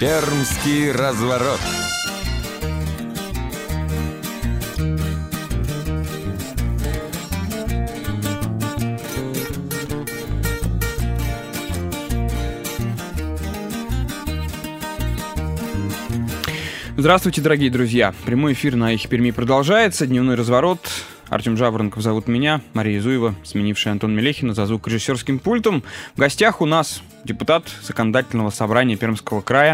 Пермский разворот. Здравствуйте, дорогие друзья. Прямой эфир на Эхе Перми продолжается. Дневной разворот. Артем Жаворонков зовут меня, Мария Зуева, сменившая Антона Мелехина за звукорежиссерским пультом. В гостях у нас депутат Законодательного собрания Пермского края,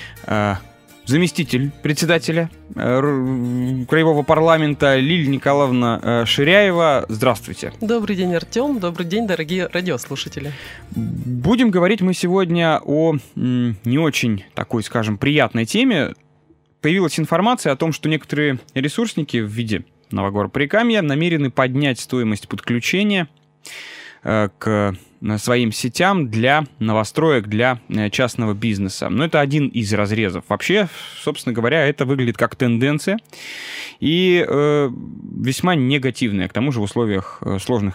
заместитель председателя Краевого парламента Лилия Николаевна Ширяева. Здравствуйте. Добрый день, Артем. Добрый день, дорогие радиослушатели. Будем говорить мы сегодня о не очень такой, скажем, приятной теме. Появилась информация о том, что некоторые ресурсники в виде Новогор-Прикамья намерены поднять стоимость подключения к своим сетям для новостроек, для частного бизнеса. Но это один из разрезов. Вообще, собственно говоря, это выглядит как тенденция и весьма негативная, к тому же в условиях сложной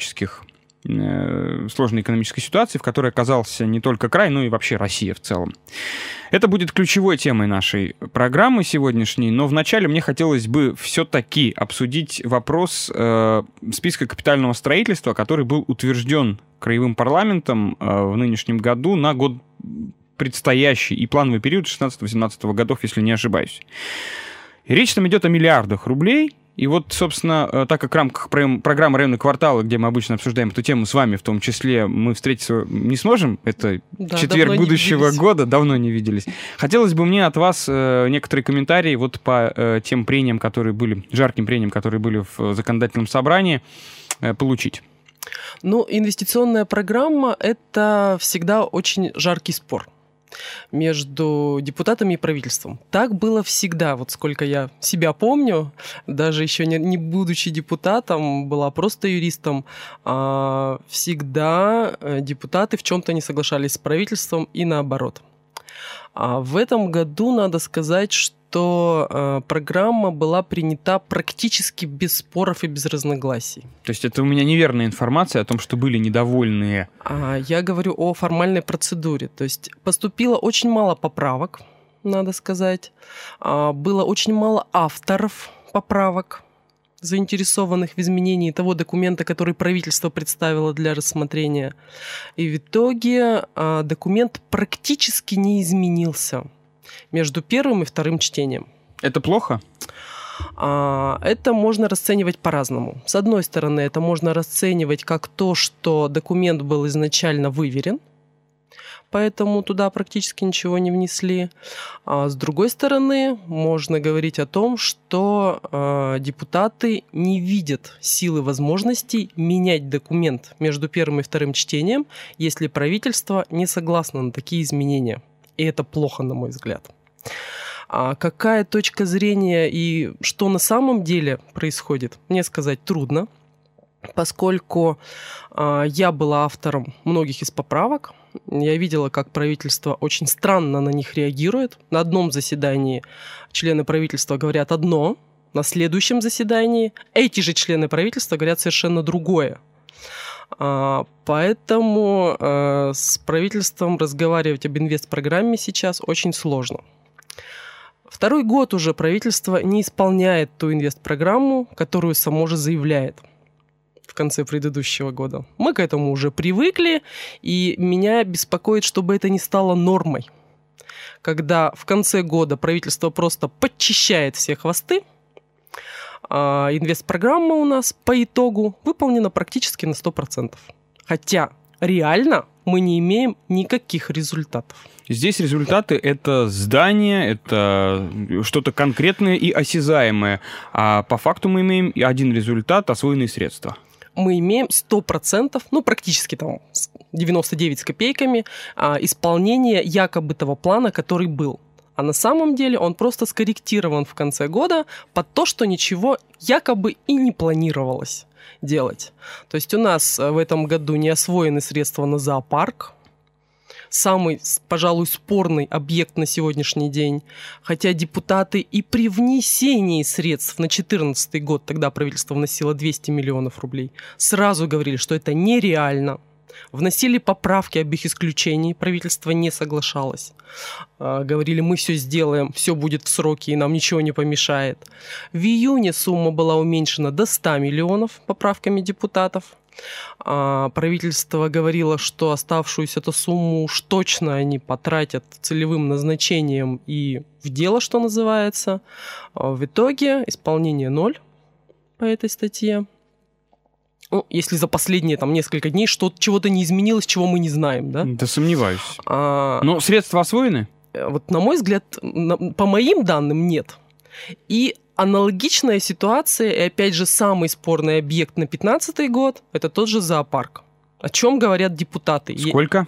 экономической ситуации, в которой оказался не только край, но и вообще Россия в целом. Это будет ключевой темой нашей программы сегодняшней, но вначале мне хотелось бы все-таки обсудить вопрос списка капитального строительства, который был утвержден Краевым парламентом в нынешнем году на год предстоящий и плановый период 16-18 годов, если не ошибаюсь. И речь там идет о миллиардах рублей. И вот, собственно, так как в рамках программы «Районные кварталы», где мы обычно обсуждаем эту тему с вами, в том числе, мы встретиться не сможем, это четверг будущего года, давно не виделись. Хотелось бы мне от вас некоторые комментарии вот по тем прениям, которые были, жарким прениям, которые были в законодательном собрании, получить. Ну, инвестиционная программа – это всегда очень жаркий спор между депутатами и правительством. Так было всегда, вот сколько я себя помню, даже еще не будучи депутатом, была просто юристом, всегда депутаты в чем-то не соглашались с правительством и наоборот. А в этом году надо сказать, что программа была принята практически без споров и без разногласий. То есть это у меня неверная информация о том, что были недовольные? Я говорю о формальной процедуре. То есть поступило очень мало поправок, надо сказать. Было очень мало авторов поправок, заинтересованных в изменении того документа, который правительство представило для рассмотрения. И в итоге документ практически не изменился между первым и вторым чтением. Это плохо? Это можно расценивать по-разному. С одной стороны, это можно расценивать как то, что документ был изначально выверен, поэтому туда практически ничего не внесли. А с другой стороны, можно говорить о том, что депутаты не видят силы возможностей менять документ между первым и вторым чтением, если правительство не согласно на такие изменения. И это плохо, на мой взгляд. А какая точка зрения и что на самом деле происходит, мне сказать трудно, поскольку я была автором многих из поправок. Я видела, как правительство очень странно на них реагирует. На одном заседании члены правительства говорят одно, на следующем заседании эти же члены правительства говорят совершенно другое. Поэтому с правительством разговаривать об инвестпрограмме сейчас очень сложно. Второй год уже правительство не исполняет ту инвестпрограмму, которую само же заявляет в конце предыдущего года. Мы к этому уже привыкли, и меня беспокоит, чтобы это не стало нормой. Когда в конце года правительство просто подчищает все хвосты, а инвестпрограмма у нас по итогу выполнена практически на 100%. Хотя реально мы не имеем никаких результатов. Здесь результаты — это здание, это что-то конкретное и осязаемое. А по факту мы имеем один результат — освоенные средства. Мы имеем 100%, практически 99 с копейками, исполнения якобы того плана, который был. А на самом деле он просто скорректирован в конце года под то, что ничего якобы и не планировалось делать. То есть у нас в этом году не освоены средства на зоопарк, самый, пожалуй, спорный объект на сегодняшний день. Хотя депутаты и при внесении средств на 2014 год, тогда правительство вносило 200 миллионов рублей, сразу говорили, что это нереально. Вносили поправки об их исключении, правительство не соглашалось. Говорили, мы все сделаем, все будет в сроки, и нам ничего не помешает. В июне сумма была уменьшена до 100 миллионов поправками депутатов. Правительство говорило, что оставшуюся эту сумму уж точно они потратят целевым назначением и в дело, что называется. В итоге исполнение 0 по этой статье. Ну, если за последние несколько дней чего-то не изменилось, чего мы не знаем, да? Да сомневаюсь. Но средства освоены? Вот на мой взгляд, по моим данным, нет. И аналогичная ситуация, и опять же самый спорный объект на 2015 год, это тот же зоопарк. О чем говорят депутаты? Сколько?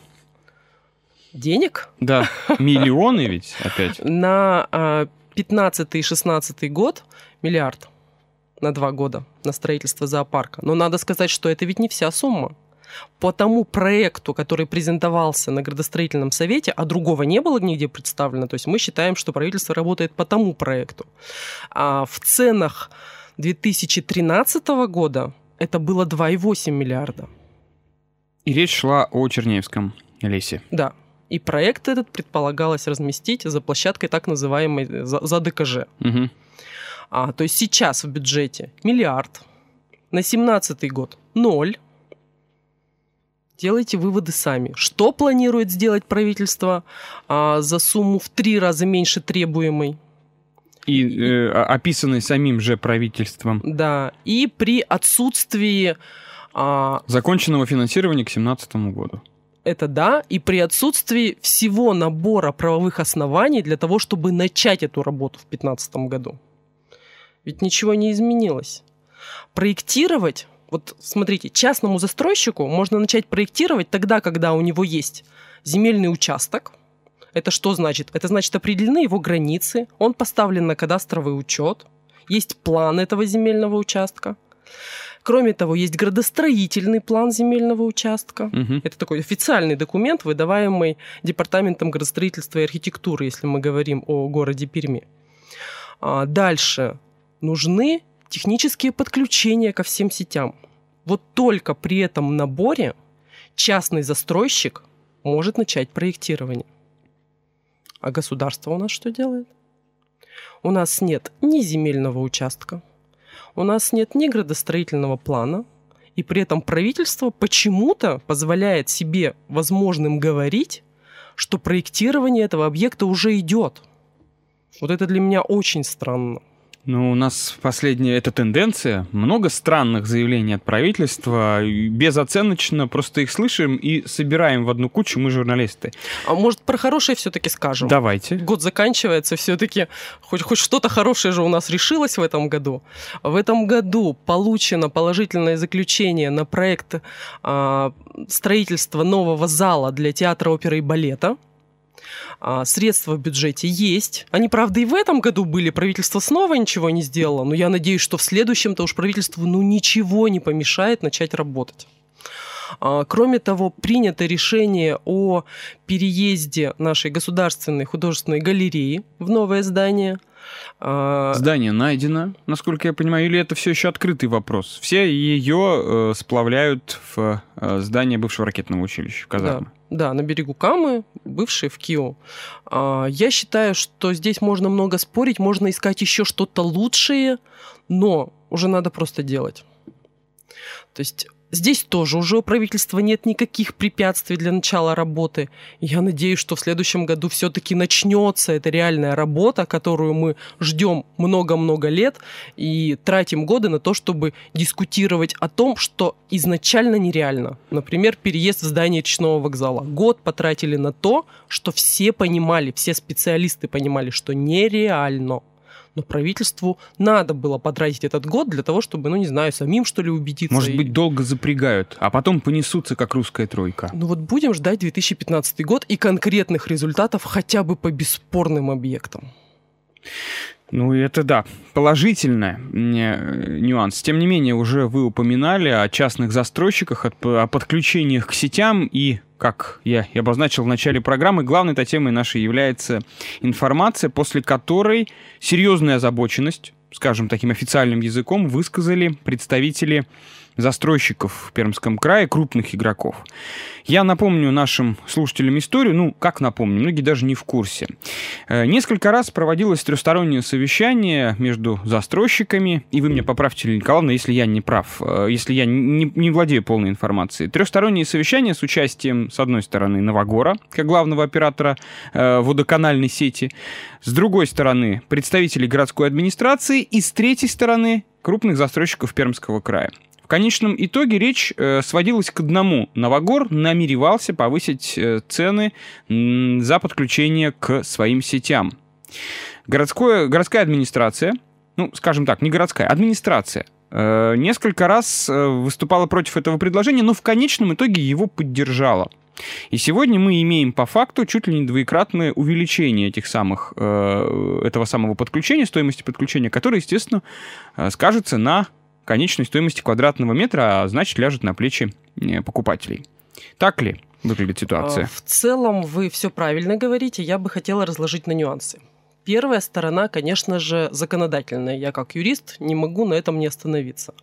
Денег? Да, миллионы ведь опять. На 2015 и 2016 год миллиард. На 2 года на строительство зоопарка. Но надо сказать, что это ведь не вся сумма. По тому проекту, который презентовался на градостроительном совете, а другого не было нигде представлено, то есть мы считаем, что правительство работает по тому проекту. А в ценах 2013 года это было 2,8 миллиарда. И речь шла о Черняевском лесе. Да. И проект этот предполагалось разместить за площадкой так называемой за ДКЖ. Угу. То есть сейчас в бюджете миллиард, на 2017 год 0. Делайте выводы сами. Что планирует сделать правительство за сумму в 3 раза меньше требуемой? И описанной самим же правительством. Да, и при отсутствии... законченного финансирования к 2017 году. Это да, и при отсутствии всего набора правовых оснований для того, чтобы начать эту работу в 2015 году. Ведь ничего не изменилось. Проектировать, вот смотрите, частному застройщику можно начать проектировать тогда, когда у него есть земельный участок. Это что значит? Это значит, определены его границы, он поставлен на кадастровый учет, есть план этого земельного участка. Кроме того, есть градостроительный план земельного участка. Угу. Это такой официальный документ, выдаваемый Департаментом градостроительства и архитектуры, если мы говорим о городе Перми. Дальше. Нужны технические подключения ко всем сетям. Вот только при этом наборе частный застройщик может начать проектирование. А государство у нас что делает? У нас нет ни земельного участка, у нас нет ни градостроительного плана, и при этом правительство почему-то позволяет себе возможным говорить, что проектирование этого объекта уже идет. Вот это для меня очень странно. Ну, у нас последняя эта тенденция. Много странных заявлений от правительства. Безоценочно просто их слышим и собираем в одну кучу, мы журналисты. А может, про хорошее все-таки скажем? Давайте. Год заканчивается, все-таки хоть что-то хорошее же у нас решилось в этом году. В этом году получено положительное заключение на проект строительства нового зала для театра оперы и балета. Средства в бюджете есть. Они, правда, и в этом году были. Правительство снова ничего не сделало. Но я надеюсь, что в следующем-то уж правительству ничего не помешает начать работать. Кроме того, принято решение о переезде нашей государственной художественной галереи в новое здание. Здание найдено, насколько я понимаю, или это все еще открытый вопрос? Все ее сплавляют в здание бывшего ракетного училища, казармы. Да, на берегу Камы, бывшие в Кио. Я считаю, что здесь можно много спорить, можно искать еще что-то лучшее, но уже надо просто делать. То есть здесь тоже уже у правительства нет никаких препятствий для начала работы. Я надеюсь, что в следующем году все-таки начнется эта реальная работа, которую мы ждем много-много лет и тратим годы на то, чтобы дискутировать о том, что изначально нереально. Например, переезд в здание речного вокзала. Год потратили на то, что все понимали, все специалисты понимали, что нереально. Но правительству надо было потратить этот год для того, чтобы, самим, что ли, убедиться. Может быть, долго запрягают, а потом понесутся, как русская тройка. Будем ждать 2015 год и конкретных результатов хотя бы по бесспорным объектам. Это да, положительный нюанс. Тем не менее, уже вы упоминали о частных застройщиках, о подключениях к сетям и, как я и обозначил в начале программы, главной-то темой нашей является информация, после которой серьезную озабоченность, скажем таким официальным языком, высказали представители застройщиков в Пермском крае, крупных игроков. Я напомню нашим слушателям историю, как напомню, многие даже не в курсе. Несколько раз проводилось трехстороннее совещание между застройщиками, и вы меня поправьте, Елена Николаевна, если я не прав, если я не владею полной информацией. Трехстороннее совещание с участием, с одной стороны, Новогора, как главного оператора водоканальной сети, с другой стороны, представителей городской администрации и с третьей стороны, крупных застройщиков Пермского края. В конечном итоге речь сводилась к одному. Новогор намеревался повысить цены за подключение к своим сетям. Городская администрация, скажем так, не городская, администрация, несколько раз выступала против этого предложения, но в конечном итоге его поддержала. И сегодня мы имеем по факту чуть ли не двоекратное увеличение этого самого подключения, стоимости подключения, которое, естественно, скажется на конечной стоимости квадратного метра, а значит, ляжет на плечи покупателей. Так ли выглядит ситуация? В целом вы все правильно говорите. Я бы хотела разложить на нюансы. Первая сторона, конечно же, законодательная. Я как юрист не могу на этом не остановиться.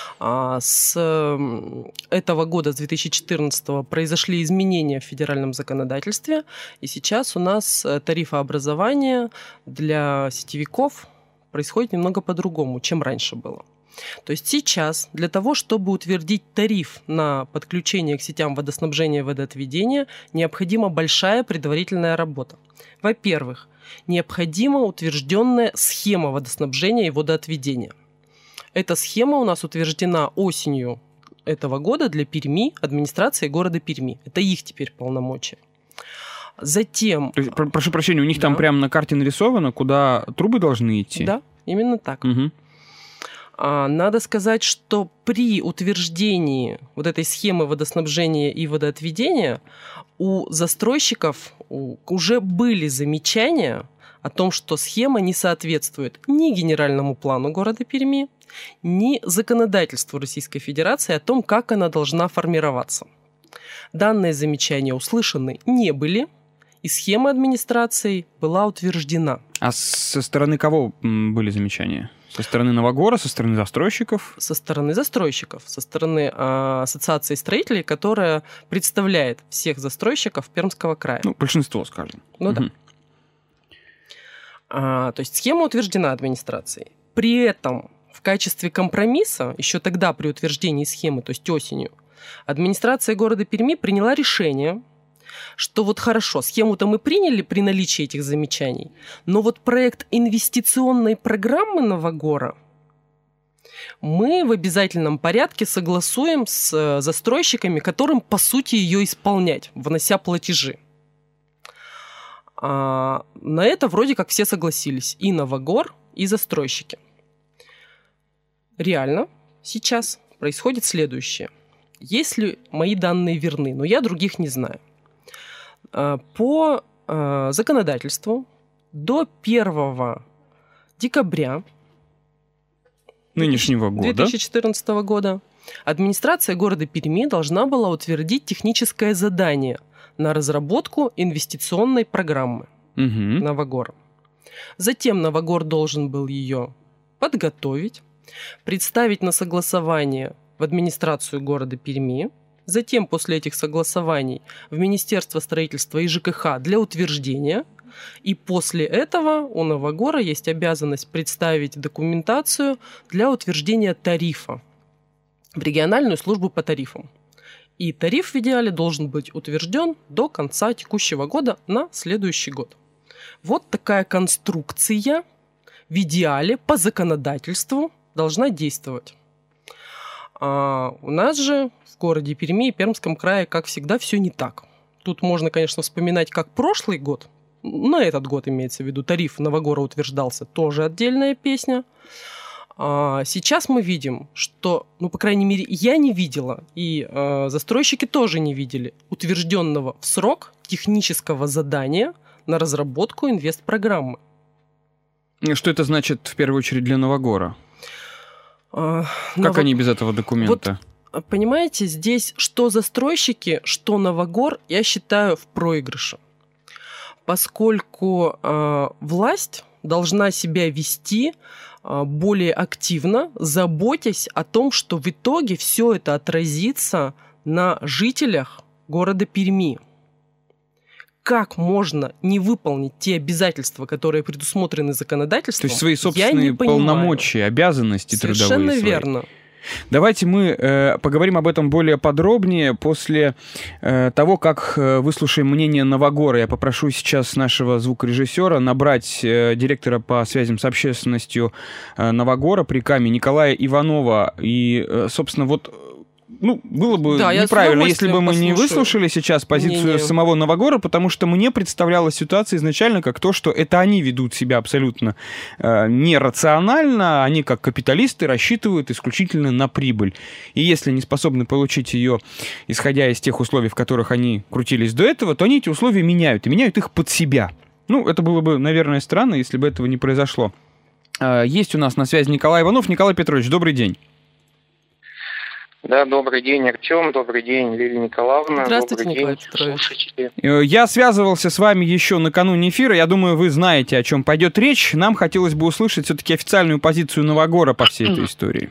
С этого года, с 2014, произошли изменения в федеральном законодательстве, и сейчас у нас тарифообразование для сетевиков происходит немного по-другому, чем раньше было. То есть сейчас для того, чтобы утвердить тариф на подключение к сетям водоснабжения и водоотведения, необходима большая предварительная работа. Во-первых, необходима утвержденная схема водоснабжения и водоотведения. Эта схема у нас утверждена осенью этого года для Перми, администрации города Перми. Это их теперь полномочия. Затем... Прошу прощения, у них там прямо на карте нарисовано, куда трубы должны идти? Да, именно так. Угу. Надо сказать, что при утверждении вот этой схемы водоснабжения и водоотведения у застройщиков уже были замечания о том, что схема не соответствует ни генеральному плану города Перми, ни законодательству Российской Федерации о том, как она должна формироваться. Данные замечания услышаны не были, и схема администрации была утверждена. А со стороны кого были замечания? Со стороны Новогора, со стороны застройщиков? Со стороны застройщиков, со стороны ассоциации строителей, которая представляет всех застройщиков Пермского края. Большинство, скажем. Да. То есть схема утверждена администрацией. При этом в качестве компромисса, еще тогда при утверждении схемы, то есть осенью, администрация города Перми приняла решение, что вот хорошо, схему-то мы приняли при наличии этих замечаний, но вот проект инвестиционной программы Новогора мы в обязательном порядке согласуем с застройщиками, которым, по сути, ее исполнять, внося платежи. На это вроде как все согласились, и Новогор, и застройщики. Реально сейчас происходит следующее. Если мои данные верны, но я других не знаю, по законодательству до 1 декабря нынешнего года, 2014 года администрация города Перми должна была утвердить техническое задание на разработку инвестиционной программы Новогора. Затем Новогор должен был ее подготовить, представить на согласование в администрацию города Перми, затем после этих согласований в Министерство строительства и ЖКХ для утверждения, и после этого у Новогора есть обязанность представить документацию для утверждения тарифа в региональную службу по тарифам. И тариф в идеале должен быть утвержден до конца текущего года на следующий год. Вот такая конструкция в идеале по законодательству должна действовать. А у нас же в городе Перми и Пермском крае, как всегда, все не так. Тут можно, конечно, вспоминать, как прошлый год, на этот год имеется в виду, тариф Новогора утверждался, тоже отдельная песня. Сейчас мы видим, что, по крайней мере, я не видела, и застройщики тоже не видели утвержденного в срок технического задания на разработку инвестпрограммы. Что это значит в первую очередь для Новогора? Как они без этого документа? Вот, понимаете, здесь что застройщики, что Новогор, я считаю, в проигрыше. Поскольку власть должна себя вести более активно, заботясь о том, что в итоге все это отразится на жителях города Перми. Как можно не выполнить те обязательства, которые предусмотрены законодательством? То есть свои собственные полномочия, обязанности трудовые. Совершенно верно. Давайте мы поговорим об этом более подробнее после того, как выслушаем мнение Новогора. Я попрошу сейчас нашего звукорежиссера набрать директора по связям с общественностью Новогора при Каме Николая Иванова. И, собственно, вот... было бы неправильно, если бы мы не выслушали сейчас позицию самого Новогора, потому что мне представлялась ситуация изначально как то, что это они ведут себя абсолютно нерационально, они как капиталисты рассчитывают исключительно на прибыль. И если не способны получить ее, исходя из тех условий, в которых они крутились до этого, то они эти условия меняют, и меняют их под себя. Это было бы, наверное, странно, если бы этого не произошло. Есть у нас на связи Николай Иванов. Николай Петрович, добрый день. Да, добрый день, Артем, добрый день, Лилия Николаевна. Здравствуйте, добрый Николай день, Петрович. слушатели. Я связывался с вами еще накануне эфира, я думаю, вы знаете, о чем пойдет речь. Нам хотелось бы услышать все-таки официальную позицию Новогора по всей этой истории.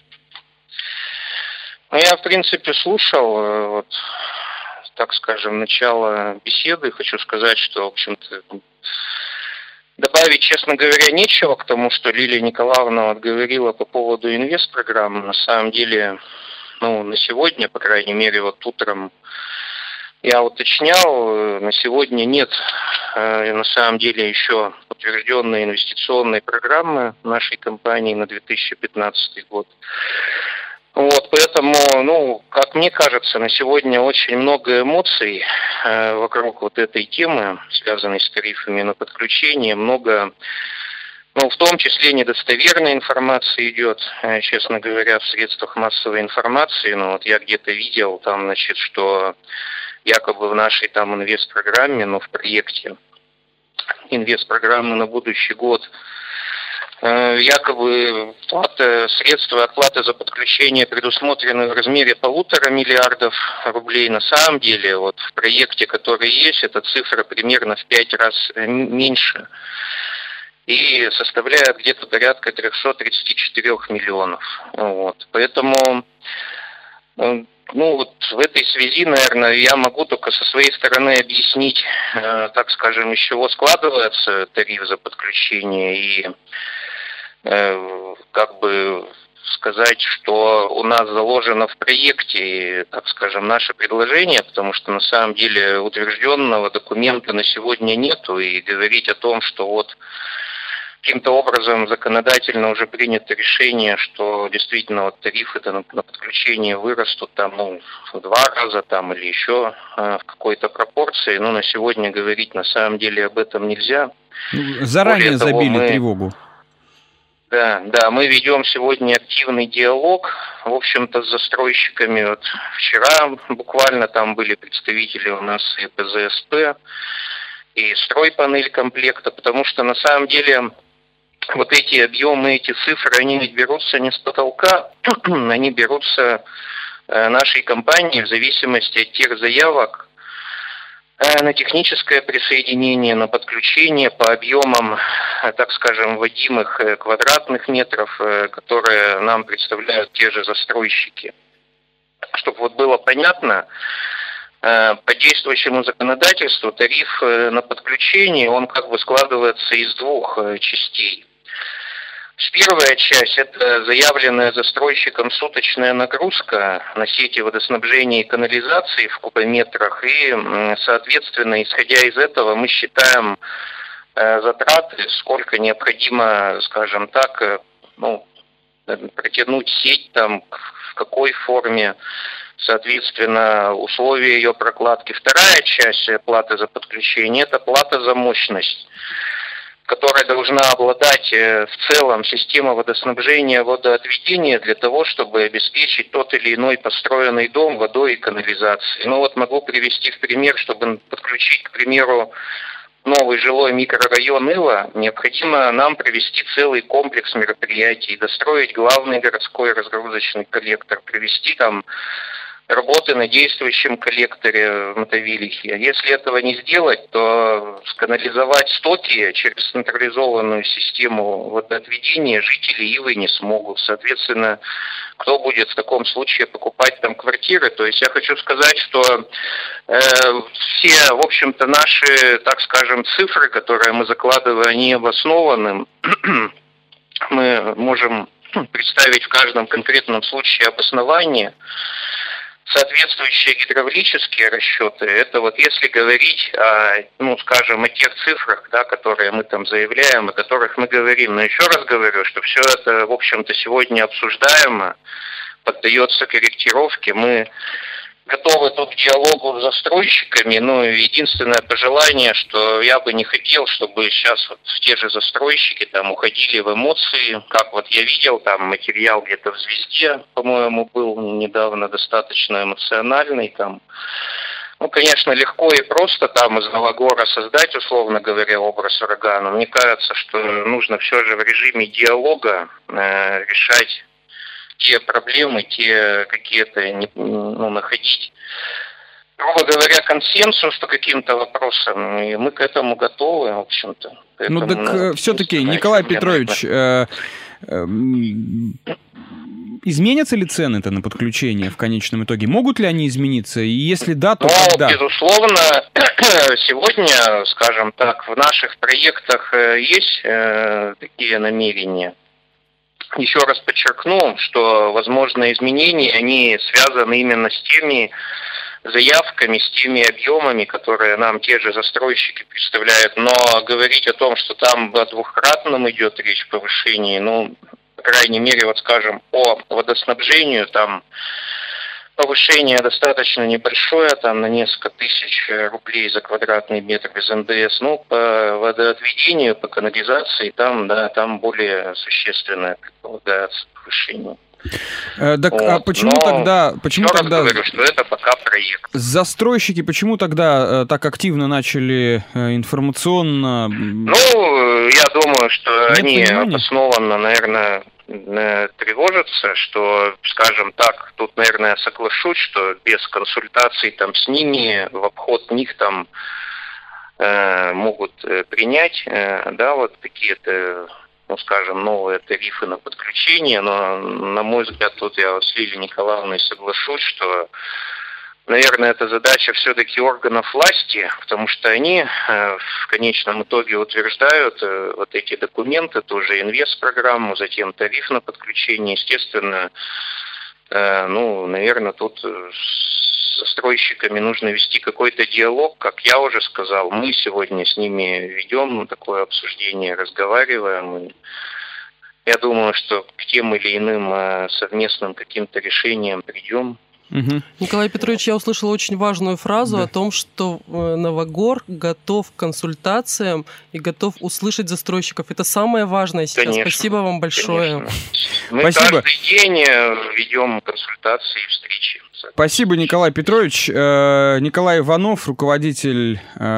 Я, в принципе, слушал, так скажем, начало беседы. Хочу сказать, что, в общем-то, добавить, честно говоря, нечего к тому, что Лилия Николаевна говорила по поводу инвестпрограммы. На самом деле... на сегодня, по крайней мере, утром я уточнял, на сегодня нет, на самом деле, еще утвержденной инвестиционной программы нашей компании на 2015 год. Поэтому, как мне кажется, на сегодня очень много эмоций вокруг этой темы, связанной с тарифами на подключение, много... в том числе недостоверная информация идет, честно говоря, в средствах массовой информации. Я где-то видел что якобы в нашей инвестпрограмме, в проекте инвестпрограммы на будущий год, якобы средства оплаты за подключение предусмотрены в размере 1,5 миллиарда рублей. На самом деле, в проекте, который есть, эта цифра примерно в 5 раз меньше. И составляет где-то порядка 334 миллионов. Поэтому, в этой связи, наверное, я могу только со своей стороны объяснить, так скажем, из чего складывается тариф за подключение и сказать, что у нас заложено в проекте, так скажем, наше предложение, потому что на самом деле утвержденного документа на сегодня нету, и говорить о том, что каким-то образом законодательно уже принято решение, что действительно тарифы на подключение вырастут в 2 раза или еще в какой-то пропорции. На сегодня говорить на самом деле об этом нельзя. Заранее забили тревогу. Да, мы ведем сегодня активный диалог, в общем-то, с застройщиками. Вчера буквально там были представители у нас и ПЗСП, и стройпанель комплекта, потому что на самом деле эти объемы, эти цифры, они ведь берутся не с потолка, они берутся нашей компанией в зависимости от тех заявок на техническое присоединение, на подключение по объемам, так скажем, вводимых квадратных метров, которые нам представляют те же застройщики. Чтобы было понятно, по действующему законодательству тариф на подключение, он складывается из 2 частей. Первая часть – это заявленная застройщиком суточная нагрузка на сети водоснабжения и канализации в кубометрах. И, соответственно, исходя из этого, мы считаем затраты, сколько необходимо, скажем так, протянуть сеть, в какой форме, соответственно, условия ее прокладки. Вторая часть платы за подключение – это плата за мощность, которая должна обладать в целом системой водоснабжения, водоотведения для того, чтобы обеспечить тот или иной построенный дом водой и канализацией. Могу привести в пример, чтобы подключить, к примеру, новый жилой микрорайон Ила, необходимо нам провести целый комплекс мероприятий, достроить главный городской разгрузочный коллектор, привести работы на действующем коллекторе в Мотовилихе. Если этого не сделать, то сканализовать стоки через централизованную систему водоотведения жители Ивы не смогут. Соответственно, кто будет в таком случае покупать там квартиры? То есть я хочу сказать, что все, в общем-то, наши, так скажем, цифры, которые мы закладываем, они обоснованы. Мы можем представить в каждом конкретном случае обоснование. Соответствующие гидравлические расчеты, это вот если говорить о, о тех цифрах, да, которые мы там заявляем, о которых мы говорим. Но еще раз говорю, что все это, в общем-то, сегодня обсуждаемо, поддается корректировке. Мы готовы тут к диалогу с застройщиками, но единственное пожелание, что я бы не хотел, чтобы сейчас вот те же застройщики там уходили в эмоции, как вот я видел там материал где-то в «Звезде», по-моему, был недавно достаточно эмоциональный там. Конечно, легко и просто там из Новогора создать, условно говоря, образ урагана. Мне кажется, что нужно все же в режиме диалога решать те проблемы, те какие-то, находить, грубо говоря, консенсус по каким-то вопросам, и мы к этому готовы, в общем-то. Поэтому, все-таки, Николай Петрович, изменятся ли цены-то на подключение в конечном итоге? Могут ли они измениться? И если да, то когда? Безусловно, сегодня, скажем так, в наших проектах есть такие намерения. Еще раз подчеркну, что возможные изменения, они связаны именно с теми заявками, с теми объемами, которые нам те же застройщики представляют. Но говорить о том, что там о двухкратном идет речь повышении, по крайней мере, вот скажем, по водоснабжению, там повышение достаточно небольшое, там на несколько тысяч рублей за квадратный метр без НДС. По водоотведению, по канализации, там более существенное предполагается повышение. Почему тогда говорю, что это пока проект. Застройщики почему тогда так активно начали информационно? Я думаю, что они обоснованно, наверное, тревожатся, что, скажем так, тут, наверное, я соглашусь, что без консультаций там с ними, в обход них там могут принять, какие-то, новые тарифы на подключение, но, на мой взгляд, тут я с Лилией Николаевной соглашусь, что, наверное, это задача все-таки органов власти, потому что они в конечном итоге утверждают вот эти документы, тоже инвестпрограмму, затем тариф на подключение. Естественно, наверное, тут с застройщиками нужно вести какой-то диалог, как я уже сказал. Мы сегодня с ними ведем такое обсуждение, разговариваем. И я думаю, что к тем или иным совместным каким-то решениям придем. Угу. Николай Петрович, я услышала очень важную фразу о том, что Новогор готов к консультациям и готов услышать застройщиков. Это самое важное сейчас. Конечно, спасибо вам большое. Конечно. Мы каждый день ведем консультации и встречи. Спасибо, Николай Петрович. Николай Иванов, руководитель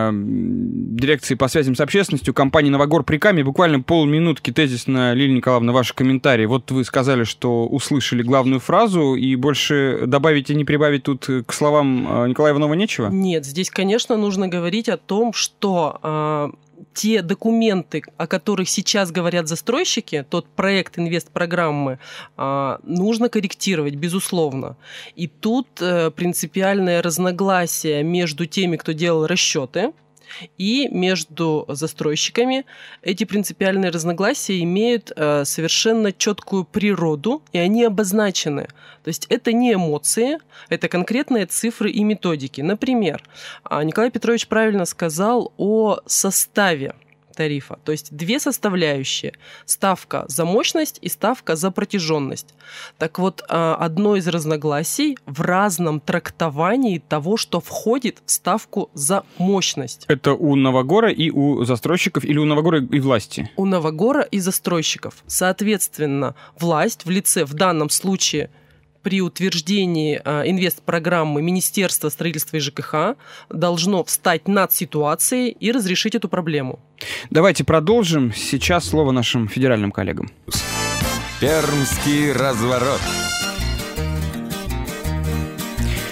дирекции по связям с общественностью компании «Новогор Прикамье». Буквально полминутки тезисно, Лилия Николаевна, ваши комментарии. Вот вы сказали, что услышали главную фразу, и больше добавить и не прибавить тут к словам Николая Иванова нечего? Нет, здесь, конечно, нужно говорить о том, что те документы, о которых сейчас говорят застройщики, тот проект инвестпрограммы, нужно корректировать, безусловно. И тут принципиальное разногласие между теми, кто делал расчеты, и между застройщиками. Эти принципиальные разногласия имеют совершенно четкую природу, и они обозначены. То есть это не эмоции, это конкретные цифры и методики. Например, Николай Петрович правильно сказал о составе тарифа. То есть две составляющие. Ставка за мощность и ставка за протяженность. Так вот, одно из разногласий в разном трактовании того, что входит в ставку за мощность. Это у Новогора и у застройщиков или у Новогора и власти? У Новогора и застройщиков. Соответственно, власть в лице, в данном случае, при утверждении инвестпрограммы Министерства строительства и ЖКХ должно встать над ситуацией и разрешить эту проблему. Давайте продолжим. Сейчас слово нашим федеральным коллегам. Пермский разворот.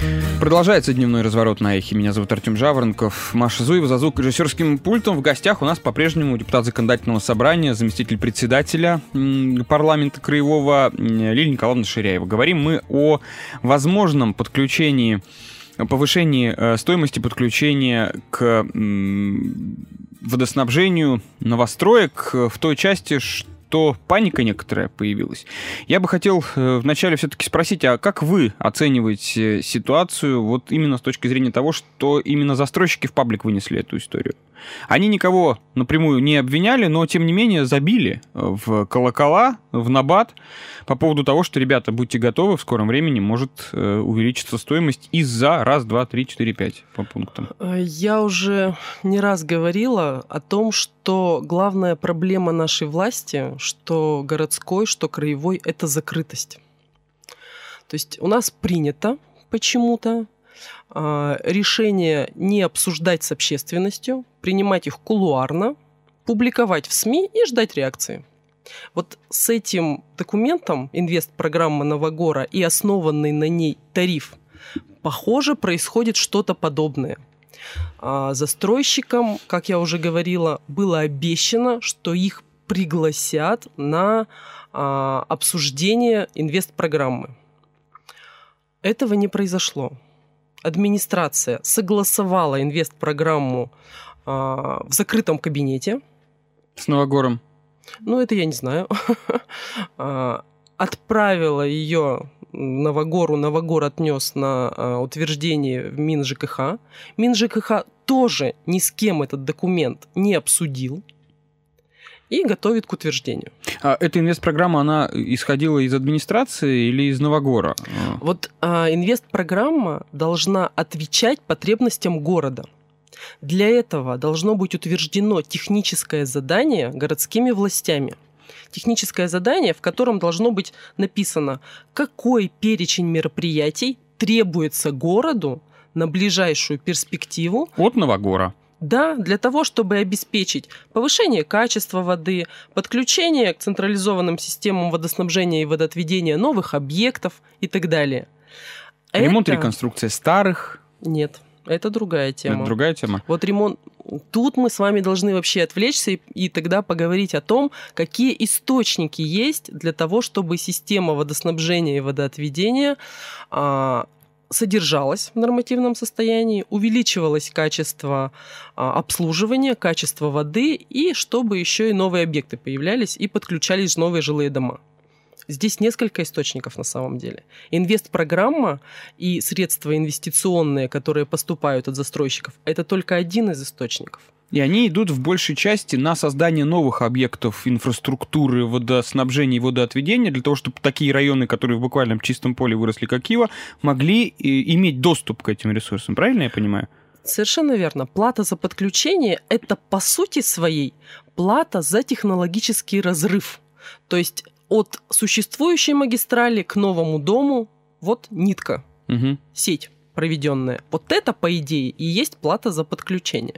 Продолжается дневной разворот на эхе. Меня зовут Артем Жаворонков. Маша Зуева за звукорежиссерским пультом. В гостях у нас по-прежнему депутат Законодательного собрания, заместитель председателя парламента краевого Лилия Николаевна Ширяева. Говорим мы о возможном подключении, повышении стоимости подключения к водоснабжению новостроек в той части, что паника некоторая появилась. Я бы хотел вначале все-таки спросить, а как вы оцениваете ситуацию вот именно с точки зрения того, что именно застройщики в паблик вынесли эту историю? Они никого напрямую не обвиняли, но, тем не менее, забили в колокола, в набат по поводу того, что, ребята, будьте готовы, в скором времени может увеличиться стоимость из-за раз, два, три, четыре, пять по пунктам. Я уже не раз говорила о том, что главная проблема нашей власти, что городской, что краевой, это закрытость. То есть у нас принято почему-то решение не обсуждать с общественностью, принимать их кулуарно, публиковать в СМИ и ждать реакции. Вот с этим документом инвестпрограмма Новогора и основанный на ней тариф, похоже, происходит что-то подобное. Застройщикам, как я уже говорила, было обещано, что их пригласят на обсуждение инвестпрограммы. Этого не произошло. Администрация согласовала инвестпрограмму в закрытом кабинете. С Новогором? Ну, это я не знаю. Отправила ее Новогору, Новогор отнес на утверждение в МинЖКХ. МинЖКХ тоже ни с кем этот документ не обсудил и готовит к утверждению. А эта инвестпрограмма, она исходила из администрации или из Новогора? Вот инвестпрограмма должна отвечать потребностям города. Для этого должно быть утверждено техническое задание городскими властями. Техническое задание, в котором должно быть написано, какой перечень мероприятий требуется городу на ближайшую перспективу от Новогора. Да, для того, чтобы обеспечить повышение качества воды, подключение к централизованным системам водоснабжения и водоотведения новых объектов и так далее. Ремонт и реконструкция старых? Нет, это другая тема. Это другая тема? Вот ремонт... Тут мы с вами должны вообще отвлечься и тогда поговорить о том, какие источники есть для того, чтобы система водоснабжения и водоотведения содержалась в нормативном состоянии, увеличивалось качество обслуживания, качество воды, и чтобы еще и новые объекты появлялись и подключались новые жилые дома. Здесь несколько источников на самом деле. Инвестпрограмма и средства инвестиционные, которые поступают от застройщиков, это только один из источников. И они идут в большей части на создание новых объектов инфраструктуры, водоснабжения и водоотведения, для того, чтобы такие районы, которые в буквальном чистом поле выросли, как Киево, могли иметь доступ к этим ресурсам. Правильно я понимаю? Совершенно верно. Плата за подключение – это по сути своей плата за технологический разрыв. То есть от существующей магистрали к новому дому вот нитка, сеть проведенная. Вот это, по идее, и есть плата за подключение.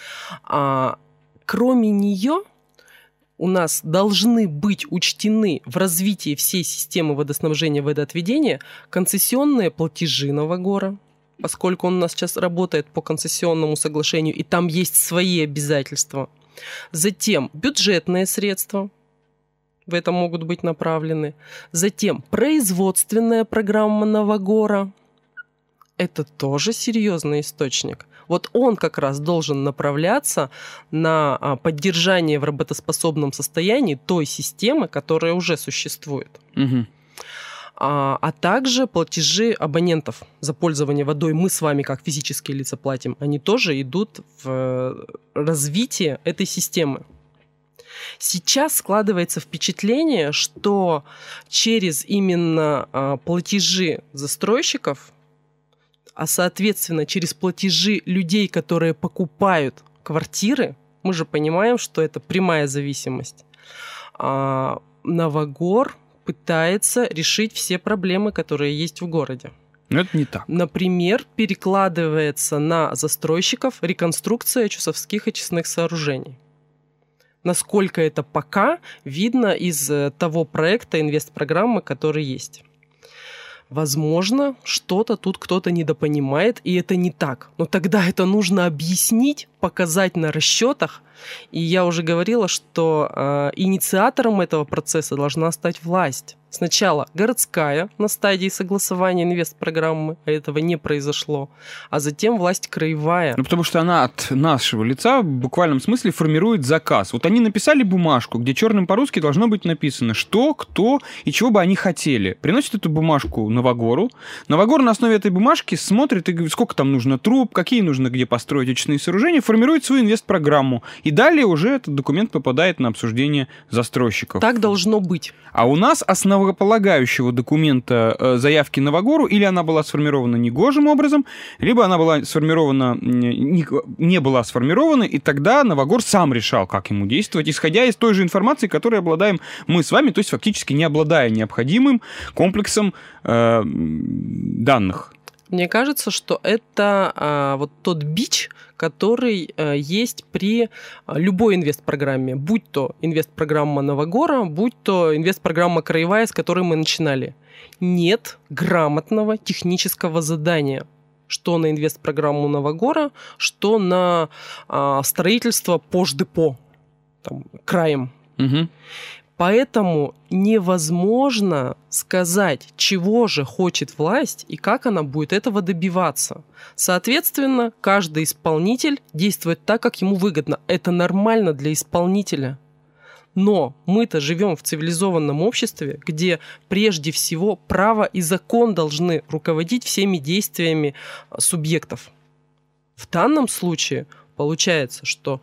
Кроме нее у нас должны быть учтены в развитии всей системы водоснабжения и водоотведения концессионные платежи Новогора, поскольку он у нас сейчас работает по концессионному соглашению, и там есть свои обязательства. Затем бюджетные средства в это могут быть направлены. Затем производственная программа Новогора. Это тоже серьезный источник. Вот он как раз должен направляться на поддержание в работоспособном состоянии той системы, которая уже существует. Угу. А также платежи абонентов за пользование водой мы с вами, как физические лица, платим. Они тоже идут в развитие этой системы. Сейчас складывается впечатление, что через именно платежи застройщиков, а соответственно через платежи людей, которые покупают квартиры, мы же понимаем, что это прямая зависимость, Новогор пытается решить все проблемы, которые есть в городе. Но это не так. Например, перекладывается на застройщиков реконструкция чусовских очистных сооружений. Насколько это пока видно из того проекта инвестпрограммы, который есть. Возможно, что-то тут кто-то недопонимает, и это не так. Но тогда это нужно объяснить, показать на расчетах. И я уже говорила, что инициатором этого процесса должна стать власть. Сначала городская на стадии согласования инвестпрограммы, а этого не произошло, а затем власть краевая. Ну, потому что она от нашего лица в буквальном смысле формирует заказ. Вот они написали бумажку, где черным по-русски должно быть написано, что, кто и чего бы они хотели. Приносят эту бумажку Новогору. Новогор на основе этой бумажки смотрит и говорит, сколько там нужно труб, какие нужно где построить очистные сооружения, формирует свою инвестпрограмму. И далее уже этот документ попадает на обсуждение застройщиков. Так должно быть. А у нас основополагающего документа заявки Новогору, или она была сформирована негожим образом, либо она была сформирована, не была сформирована, и тогда Новогор сам решал, как ему действовать, исходя из той же информации, которой обладаем мы с вами, то есть фактически не обладая необходимым комплексом данных. Мне кажется, что это вот тот бич, который есть при любой инвестпрограмме, будь то инвестпрограмма Новогора, будь то инвестпрограмма краевая, с которой мы начинали. Нет грамотного технического задания, что на инвестпрограмму Новогора, что на строительство пождепо, там, краем. Угу. Поэтому невозможно сказать, чего же хочет власть и как она будет этого добиваться. Соответственно, каждый исполнитель действует так, как ему выгодно. Это нормально для исполнителя. Но мы-то живем в цивилизованном обществе, где прежде всего право и закон должны руководить всеми действиями субъектов. В данном случае получается, что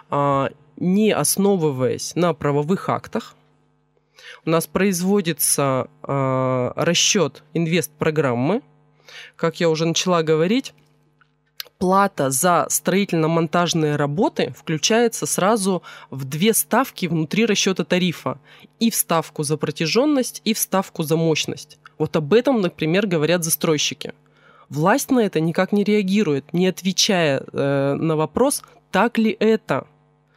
не основываясь на правовых актах, у нас производится расчет инвестпрограммы. Как я уже начала говорить, плата за строительно-монтажные работы включается сразу в 2 ставки внутри расчета тарифа. И в ставку за протяженность, и в ставку за мощность. Вот об этом, например, говорят застройщики. Власть на это никак не реагирует, не отвечая на вопрос, так ли это.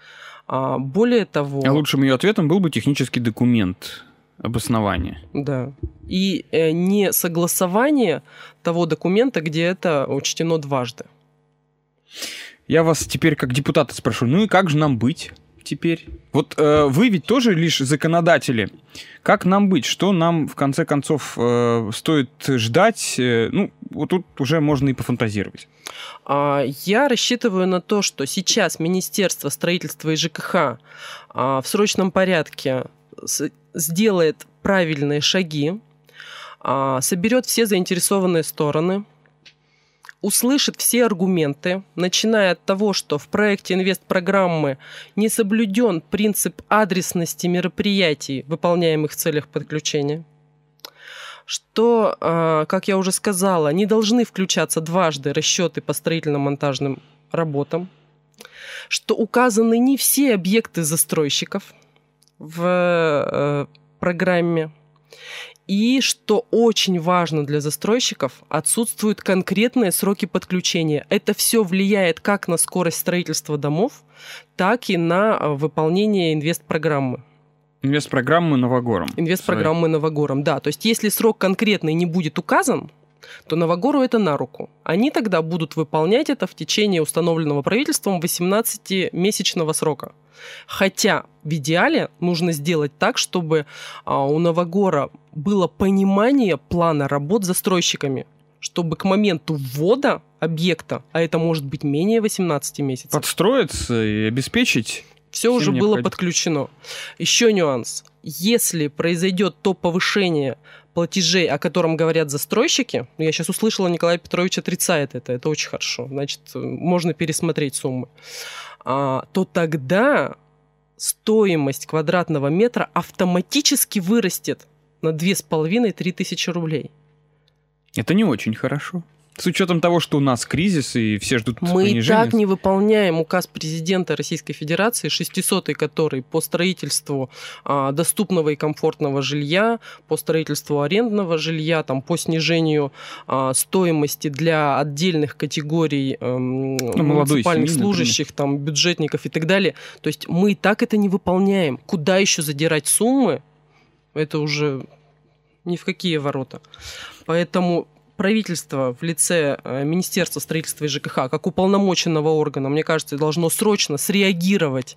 Более того... А лучшим ее ответом был бы технический документ обоснования. Да. И не согласование того документа, где это учтено дважды. Я вас теперь как депутата спрошу, ну и как же нам быть теперь? Вот вы ведь тоже лишь законодатели. Как нам быть? Что нам, в конце концов, стоит ждать? Ну, вот тут уже можно и пофантазировать. Я рассчитываю на то, что сейчас Министерство строительства и ЖКХ в срочном порядке сделает правильные шаги, соберет все заинтересованные стороны, услышит все аргументы, начиная от того, что в проекте инвестпрограммы не соблюден принцип адресности мероприятий, выполняемых в целях подключения, что, как я уже сказала, не должны включаться дважды расчеты по строительно-монтажным работам, что указаны не все объекты застройщиков в программе, и, что очень важно для застройщиков, отсутствуют конкретные сроки подключения. Это все влияет как на скорость строительства домов, так и на выполнение инвестпрограммы. Инвестпрограммы Новогором. Инвестпрограммы Новогором, да. То есть если срок конкретный не будет указан, то Новогору это на руку. Они тогда будут выполнять это в течение установленного правительством 18-месячного срока. Хотя в идеале нужно сделать так, чтобы у Новогора было понимание плана работ с застройщиками, чтобы к моменту ввода объекта, а это может быть менее 18 месяцев, подстроиться и обеспечить. Все уже было подключено. Еще нюанс. Если произойдет то повышение платежей, о котором говорят застройщики, я сейчас услышала, Николай Петрович отрицает это очень хорошо, значит, можно пересмотреть суммы, то тогда стоимость квадратного метра автоматически вырастет на 2500-3 тысячи рублей. Это не очень хорошо. С учетом того, что у нас кризис и все ждут понижения. Мы и так не выполняем указ президента Российской Федерации, 600-й, который по строительству доступного и комфортного жилья, по строительству арендного жилья, там, по снижению стоимости для отдельных категорий муниципальных семьи, служащих, там, бюджетников и так далее. То есть мы и так это не выполняем. Куда еще задирать суммы? Это уже ни в какие ворота. Поэтому правительство в лице Министерства строительства и ЖКХ, как уполномоченного органа, мне кажется, должно срочно среагировать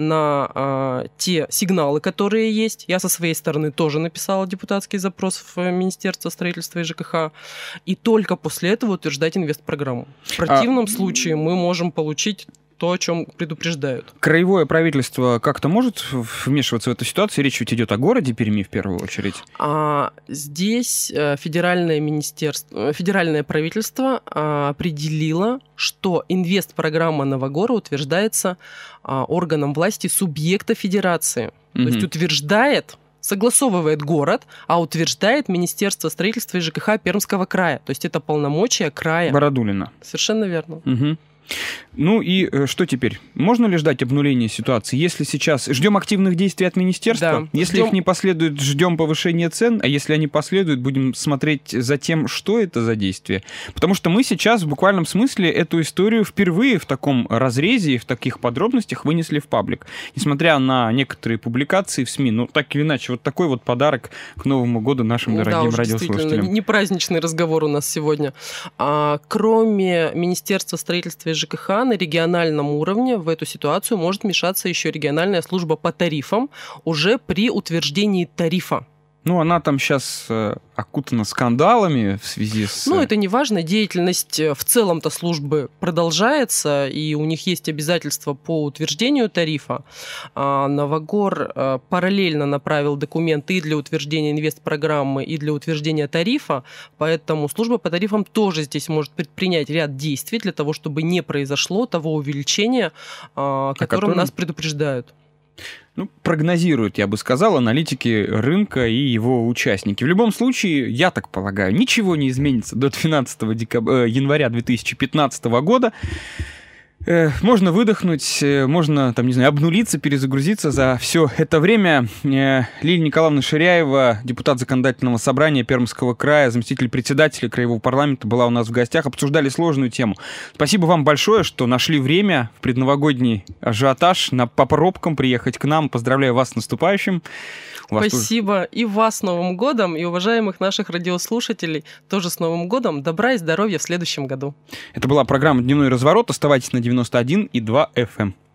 на те сигналы, которые есть. Я со своей стороны тоже написала депутатский запрос в Министерство строительства и ЖКХ. И только после этого утверждать инвестпрограмму. В противном случае мы можем получить то, о чем предупреждают. Краевое правительство как-то может вмешиваться в эту ситуацию? Речь ведь идет о городе Перми в первую очередь. Здесь федеральное правительство определило, что инвестпрограмма Новогора утверждается органом власти субъекта федерации. То есть утверждает, согласовывает город, а утверждает Министерство строительства и ЖКХ Пермского края. То есть это полномочия края. Бородулина. Совершенно верно. Ну и что теперь? Можно ли ждать обнуления ситуации? Если сейчас ждем активных действий от министерства, если их не последует, ждем повышения цен, а если они последуют, будем смотреть за тем, что это за действие. Потому что мы сейчас в буквальном смысле эту историю впервые в таком разрезе и в таких подробностях вынесли в паблик. Несмотря на некоторые публикации в СМИ, так или иначе, вот такой вот подарок к Новому году нашим дорогим радиослушателям. Не праздничный разговор у нас сегодня. Кроме Министерства строительства и ЖКХ, на региональном уровне в эту ситуацию может вмешаться еще региональная служба по тарифам уже при утверждении тарифа. Она там сейчас окутана скандалами в связи с... это не важно. Деятельность в целом-то службы продолжается, и у них есть обязательства по утверждению тарифа. Новогор параллельно направил документы и для утверждения инвестпрограммы, и для утверждения тарифа, поэтому служба по тарифам тоже здесь может предпринять ряд действий для того, чтобы не произошло того увеличения, о котором нас предупреждают. Прогнозируют, я бы сказал, аналитики рынка и его участники. В любом случае, я так полагаю, ничего не изменится до 12 января 2015 года. Можно выдохнуть, можно, обнулиться, перезагрузиться за все это время. Лилия Николаевна Ширяева, депутат Законодательного собрания Пермского края, заместитель председателя Краевого парламента, была у нас в гостях. Обсуждали сложную тему. Спасибо вам большое, что нашли время в предновогодний ажиотаж по пробкам приехать к нам. Поздравляю вас с наступающим. Спасибо и вас с Новым годом, и уважаемых наших радиослушателей тоже с Новым годом. Добра и здоровья в следующем году. Это была программа «Дневной разворот». Оставайтесь на 91,2 FM.